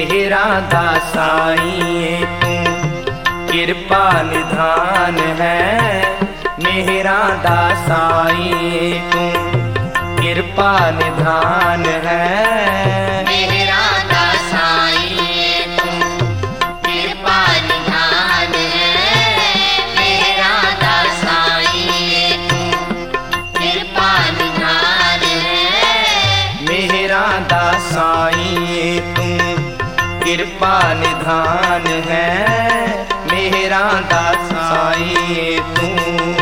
मेहरा दा साईं तू किरपा निधान है। मेहरा दा साईं तू किरपा निधान है। मेहरा दा साईं तू किरपा निधान है। मेहरा दा साईं तू किरपा निधान है। मेहरा दा साईं तू किरपा निधान है। मेहरा दा साईं तू।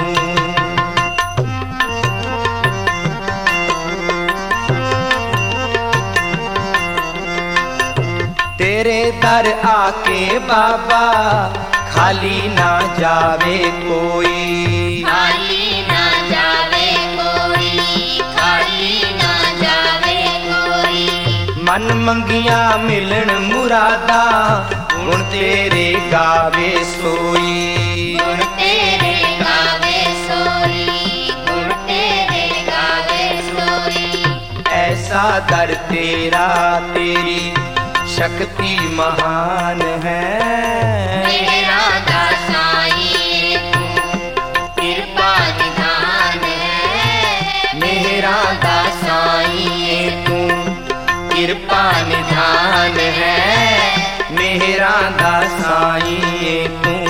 तेरे दर आके बाबा खाली ना जावे कोई। खाली ना जावे कोई। खाली ना जावे कोई। मन मंगिया मिलन मुरादा गुण तेरे गावे सोई। गुण तेरे गावे सोई। गुण तेरे गावे सोई। ऐसा दर तेरा तेरी शक्ति महान है। मेहरा दा साईं तू किरपा निधान है। मेहरा दा साईं तू किरपा निधान है। मेहरा दा साईं तू।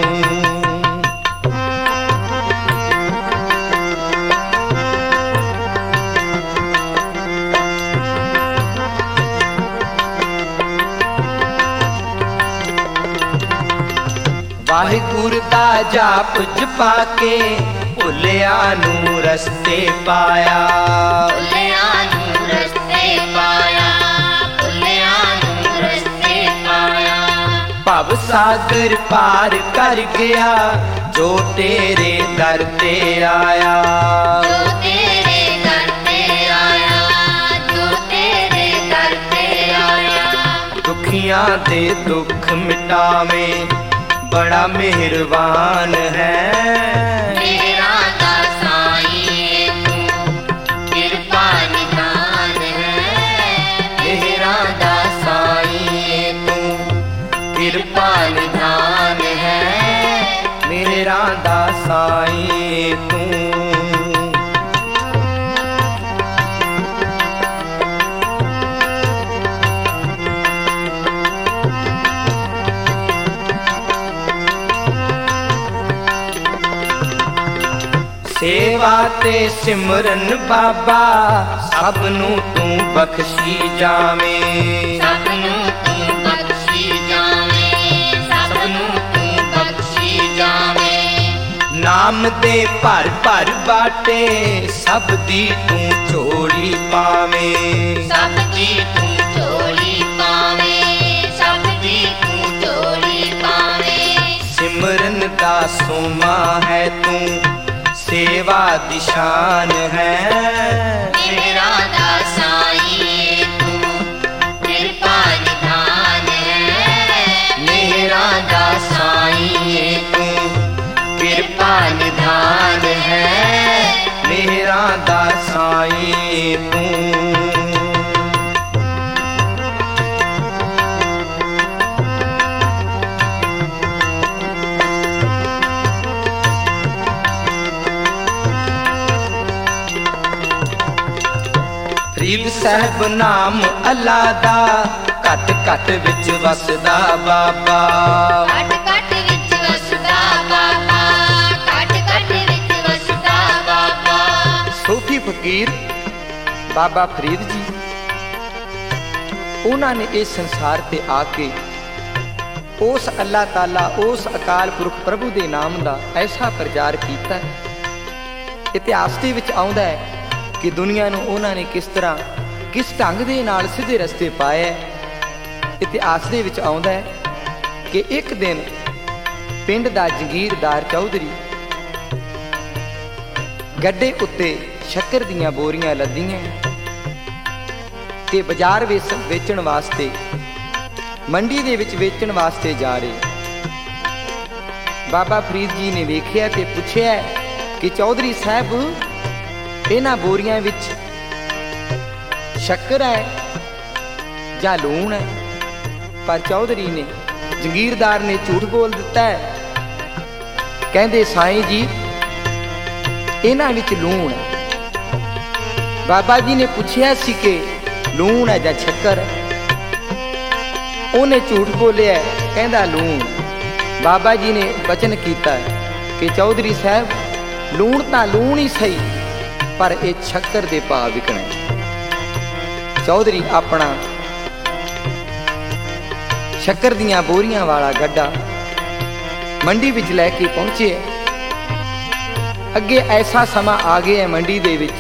वाहिगुरु दा जाप जपा के भुलिया नू रस्ते पाया। भुलिया नू रस्ते पाया। भुलिया नू रस्ते पाया। भव सागर पार कर गया जो तेरे दर ते आया। जो तेरे दर पे आया। जो तेरे दर पे आया। दुखियां दे दुख मिटावे बड़ा मेहरबान है। मेहरा दा साईं तू किरपा निधान है। मेहरा दा साईं तू किरपा निधान है। मेहरा दा साईं तू। सेवा ते सिमरन बाबा सब नू तू बख्शी जावे। सब नू तू बख्शी जावे। सब नू तू बख्शी जावे। नाम दे भर भर बाटे सब दी तू झोली पावे। सब दी तू झोली पावे। सब दी तू झोली पावे। सिमरन दा सोमा है तू सेवा दिशान है। मेहरा दा साईं तू किरपा निधान है। मेहरा दा साईं तू किरपा निधान है। मेहरा दा साईं तू। फरीद साहब नाम अल्लाह दा घट घट विच वसदा बाबा। घट घट विच वसदा बाबा। घट घट विच वसदा बाबा। सूफी फकीर बाबा फरीद जी उन्होंने इस संसार ते आके उस अल्लाह ताला उस अकाल पुरख प्रभु दे नाम दा ऐसा प्रचार किया। इतिहास दे विच आउंदा है कि दुनिया नूं उन्होंने किस तरह किस ढंग दे नाल सीधे रस्ते पाए। इतिहास दे विच आउंदा है कि एक दिन पिंड दा जगीरदार चौधरी गड्डे उत्ते शक्कर दीयां बोरियां लदियां ते बाजार वेचण वास्ते मंडी दे विच वेचण वास्ते जा रहे। बाबा फरीद जी ने वेखिया ते पुछया कि चौधरी साहब इन्हां बोरियां विच शक्कर है जां लूण है? ਪਰ ਚੌਧਰੀ ਨੇ, ਜਗੀਰਦਾਰ ਨੇ ਝੂਠ ਬੋਲ ਦਿੱਤਾ ਹੈ। ਕਹਿੰਦੇ ਸਾਈਂ ਜੀ ਇਹਨਾਂ ਵਿੱਚ ਲੂਣ ਹੈ। ਬਾਬਾ ਜੀ ਨੇ ਪੁੱਛਿਆ ਸੀ ਕਿ ਲੂਣ ਹੈ ਜਾਂ ਸ਼ੱਕਰ ਹੈ। ਉਹਨੇ ਝੂਠ ਬੋਲਿਆ, ਕਹਿੰਦਾ ਲੂਣ। ਬਾਬਾ ਜੀ ਨੇ ਬਚਨ ਕੀਤਾ ਕਿ ਚੌਧਰੀ ਸਾਹਿਬ ਲੂਣ ਤਾਂ ਲੂਣ ਹੀ ਸਹੀ, ਪਰ ਇਹ ਸ਼ੱਕਰ ਦੇ ਭਾਅ ਵਿਕਣਾ। ਚੌਧਰੀ ਆਪਣਾ ਸ਼ੱਕਰ ਦੀਆਂ ਬੋਰੀਆਂ ਵਾਲਾ ਗੱਡਾ ਮੰਡੀ ਵਿੱਚ ਲੈ ਕੇ ਪਹੁੰਚੇ। ਅੱਗੇ ਐਸਾ ਸਮਾਂ ਆ ਗਿਆ ਹੈ ਮੰਡੀ ਦੇ ਵਿੱਚ,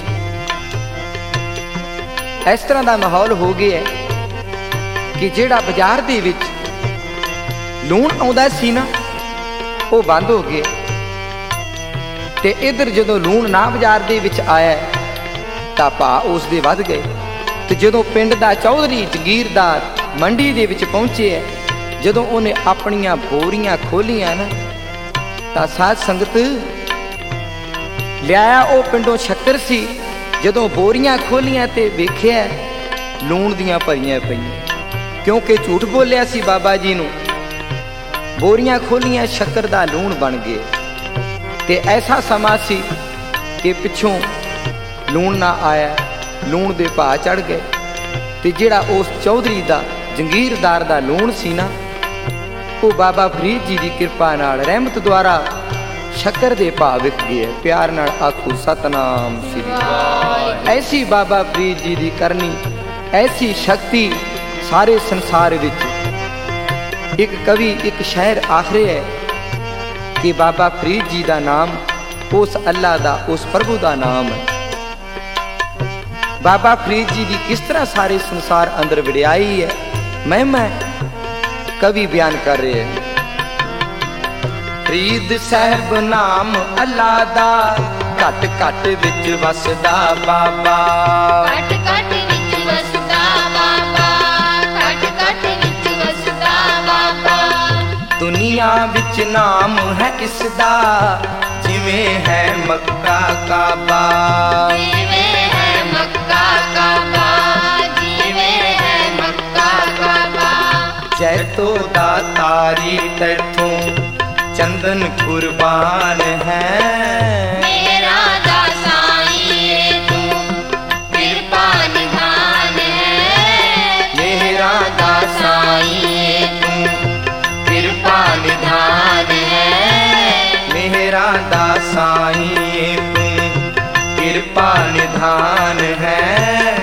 ਇਸ ਤਰ੍ਹਾਂ ਦਾ ਮਾਹੌਲ ਹੋ ਗਿਆ ਕਿ ਜਿਹੜਾ ਬਾਜ਼ਾਰ ਦੇ ਵਿੱਚ ਲੂਣ ਆਉਂਦਾ ਸੀ ਨਾ, ਉਹ ਬੰਦ ਹੋ ਗਿਆ। ਤੇ ਇੱਧਰ ਜਦੋਂ ਲੂਣ ਨਾ ਬਾਜ਼ਾਰ ਦੇ ਵਿੱਚ ਆਇਆ ਤਾਂ ਭਾਅ ਉਸ ਦੇ ਵੱਧ ਗਏ। ਤੇ ਜਦੋਂ ਪਿੰਡ ਦਾ ਚੌਧਰੀ ਜਗੀਰਦਾਰ ਮੰਡੀ ਦੇ ਵਿੱਚ ਪਹੁੰਚੇ, ਜਦੋਂ ਉਹਨੇ ਆਪਣੀਆਂ ਬੋਰੀਆਂ ਖੋਲੀਆਂ ਨਾ, ਤਾਂ ਸਾਧ ਸੰਗਤ ਲਿਆਇਆ ਉਹ ਪਿੰਡੋਂ ਸ਼ੱਕਰ ਸੀ। ਜਦੋਂ ਬੋਰੀਆਂ ਖੋਲੀਆਂ ਤੇ ਵੇਖਿਆ ਲੂਣ ਦੀਆਂ ਭਰੀਆਂ ਪਈਆਂ, ਕਿਉਂਕਿ ਝੂਠ ਬੋਲਿਆ ਸੀ ਬਾਬਾ ਜੀ ਨੂੰ। ਬੋਰੀਆਂ ਖੋਲੀਆਂ, ਸ਼ੱਕਰ ਦਾ ਲੂਣ ਬਣ ਗਏ। ਤੇ ਐਸਾ ਸਮਾਂ ਸੀ ਕਿ ਪਿੱਛੋਂ ਲੂਣ ਨਾ ਆਇਆ, ਲੂਣ ਦੇ ਭਾਅ ਚੜ ਗਏ। ਤੇ ਜਿਹੜਾ ਉਸ ਚੌਧਰੀ ਦਾ, ਜੰਗੀਰਦਾਰ ਦਾ ਲੂਣ ਸੀ ਨਾ, ਉਹ ਬਾਬਾ ਫਰੀਦ ਜੀ ਦੀ ਕਿਰਪਾ ਨਾਲ, ਰਹਿਮਤ ਦੁਆਰਾ ਸ਼ੱਕਰ ਦੇ ਭਾਅ ਵਿਕ ਗਏ। ਪਿਆਰ ਨਾਲ ਆਖੋ ਸਤਨਾਮ ਸ੍ਰੀ ਵਾਹਿਗੁਰੂ। ਐਸੀ ਬਾਬਾ ਫਰੀਦ ਜੀ ਦੀ ਕਰਨੀ, ਐਸੀ ਸ਼ਕਤੀ ਸਾਰੇ ਸੰਸਾਰ ਵਿੱਚ। ਇੱਕ ਕਵੀ ਇੱਕ ਸ਼ਾਇਰ ਆਖ ਰਿਹਾ ਹੈ ਕਿ ਬਾਬਾ ਫਰੀਦ ਜੀ ਦਾ ਨਾਮ ਉਸ ਅੱਲਾ ਦਾ, ਉਸ ਪ੍ਰਭੂ ਦਾ ਨਾਮ ਹੈ। ਬਾਬਾ ਫਰੀਦ ਜੀ ਦੀ ਕਿਸ ਤਰ੍ਹਾਂ ਸਾਰੇ ਸੰਸਾਰ ਅੰਦਰ ਵਡਿਆਈ ਹੈ, ਮਹਿਮਾ ਕਵੀ ਬਿਆਨ ਕਰ ਰਹੇ ਹੈ। ਫਰੀਦ ਸਾਹਿਬ ਨਾਮ ਅੱਲਾ ਦਾ, ਘਟ ਘਟ ਵਿੱਚ ਵਸਦਾ ਬਾਬਾ। ਘਟ ਘਟ ਵਿੱਚ ਵਸਦਾ ਬਾਬਾ, ਘਟ ਘਟ ਵਿੱਚ ਵਸਦਾ ਬਾਬਾ। ਦੁਨੀਆ ਵਿੱਚ ਨਾਮ ਹੈ ਇਸ ਦਾ, ਜਿਵੇਂ ਹੈ ਮੱਕਾ ਕਾਬਾ। ਜਿਵੇਂ ਹੈ ਮੱਕਾ ਕਾਬਾ, ਜਿਵੇਂ ਹੈ ਮੱਕਾ ਕਾਬਾ। ਜੈਤੋ ਦਾਤਾਰੀ ਤੈਥੋਂ ਚੰਦਨ ਕੁਰਬਾਨ ਹੈ। ਮੇਰਾ ਦਾ ਸਾਈਂ ਤੂੰ ਕਿਰਪਾ ਨਿਧਾਨ ਹੈ। ਮੇਰਾ ਦਾ ਸਾਈਂ ਤੂੰ ਕਿਰਪਾ ਨਿਧਾਨ ਹੈ। ਮੇਰਾ ਦਾ ਸਾਈਂ ਤੂੰ ਕਿਰਪਾ ਨਿਧਾਨ ਹੈ।